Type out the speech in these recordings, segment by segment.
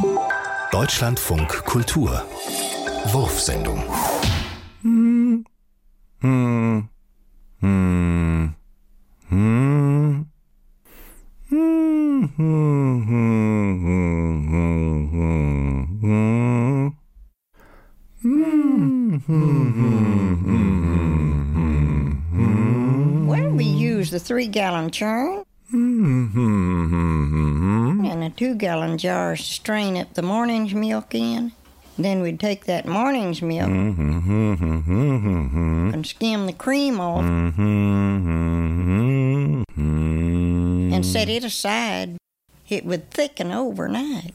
Deutschlandfunk Kultur Wurfsendung. Well, we use the 3-gallon churn and a 2-gallon jar to strain up the morning's milk in. Then we'd take that morning's milk and skim the cream off and set it aside. It would thicken overnight.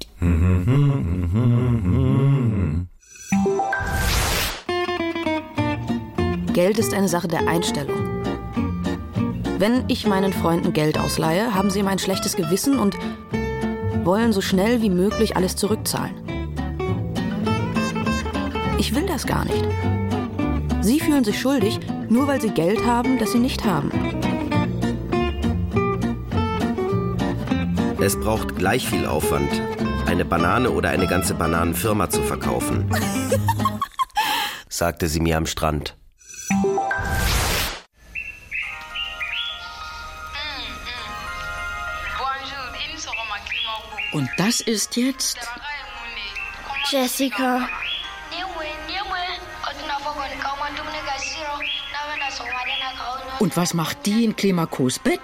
Geld ist eine Sache der Einstellung. Wenn ich meinen Freunden Geld ausleihe, haben sie immer ein schlechtes Gewissen und wollen so schnell wie möglich alles zurückzahlen. Ich will das gar nicht. Sie fühlen sich schuldig, nur weil sie Geld haben, das sie nicht haben. Es braucht gleich viel Aufwand, eine Banane oder eine ganze Bananenfirma zu verkaufen, sagte sie mir am Strand. Und das ist jetzt? Jessica. Und was macht die in Klimakos Bett?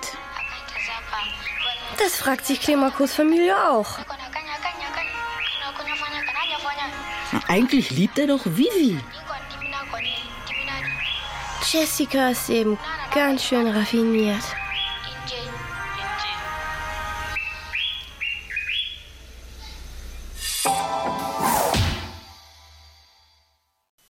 Das fragt sich Klimakos Familie auch. Eigentlich liebt er doch Vivi. Jessica ist eben ganz schön raffiniert.